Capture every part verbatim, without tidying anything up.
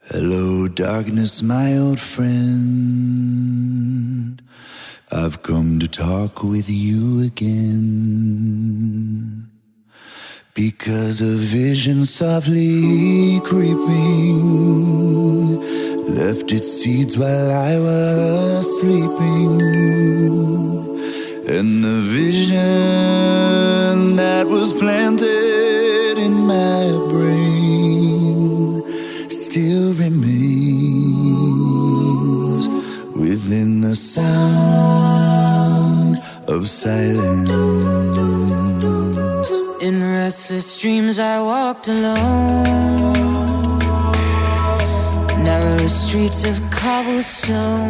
Hello, darkness, my old friend. I've come to talk with you again, because a vision softly creeping left its seeds while I was sleeping. And the vision that was planted in my brain still remains within the sound of silence. In restless dreams I walked alone, narrow streets of cobblestone.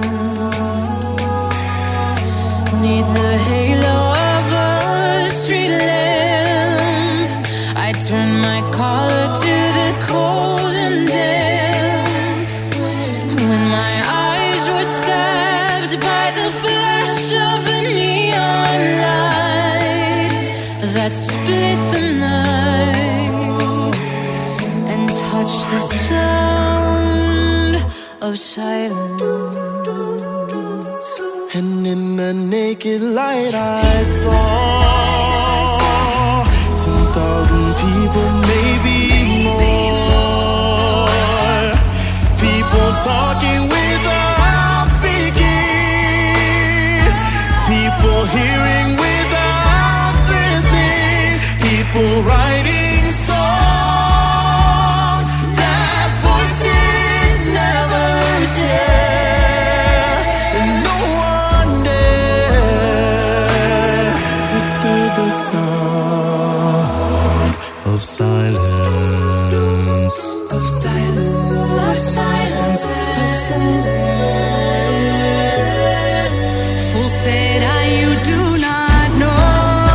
Neath the halo of a street lamp, I turned my collar to the cold and damp. When my eyes were stabbed by the flash of a neon light that split the night and touched the sound of silence. And in the naked light I saw ten thousand people, maybe more. People talking without speaking, people hearing without listening, people writing songs that voices never share. And no one dare disturb the sound of silence. Of silence, of silence, of silence. So said I, you do not know.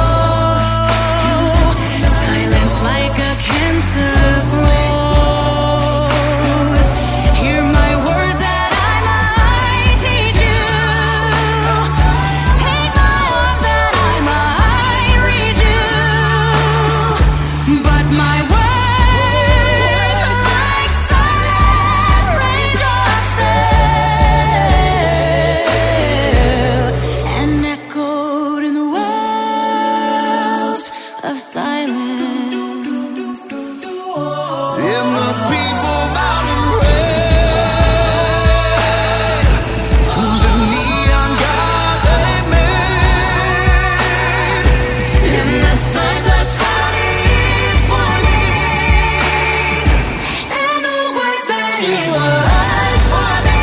Silence like a cancer grows. Hear my words that I might teach you. Take my arms that I might reach you. But my words like silent raindrops fell and echoed in the wells of silence. And the people bowed and prayed to the neon god they made. And the signs are shouting for me, and the words that he was for me.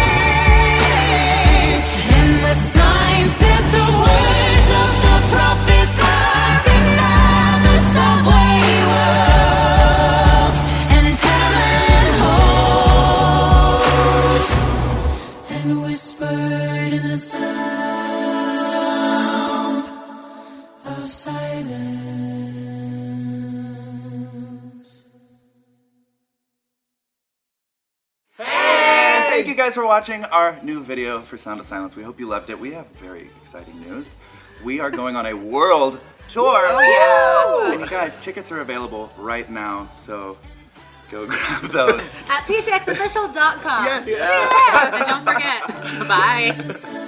And the signs said the words of the prophets are written on the subway walls and tenement halls, and whispered in the sound of silence. And thank you guys for watching our new video for Sound of Silence. We hope you loved it. We have very exciting news. We are going on a world tour. Oh yeah! And you guys, tickets are available right now, so go grab those. At p t x official dot com. Yes. See you there. And don't forget, bye.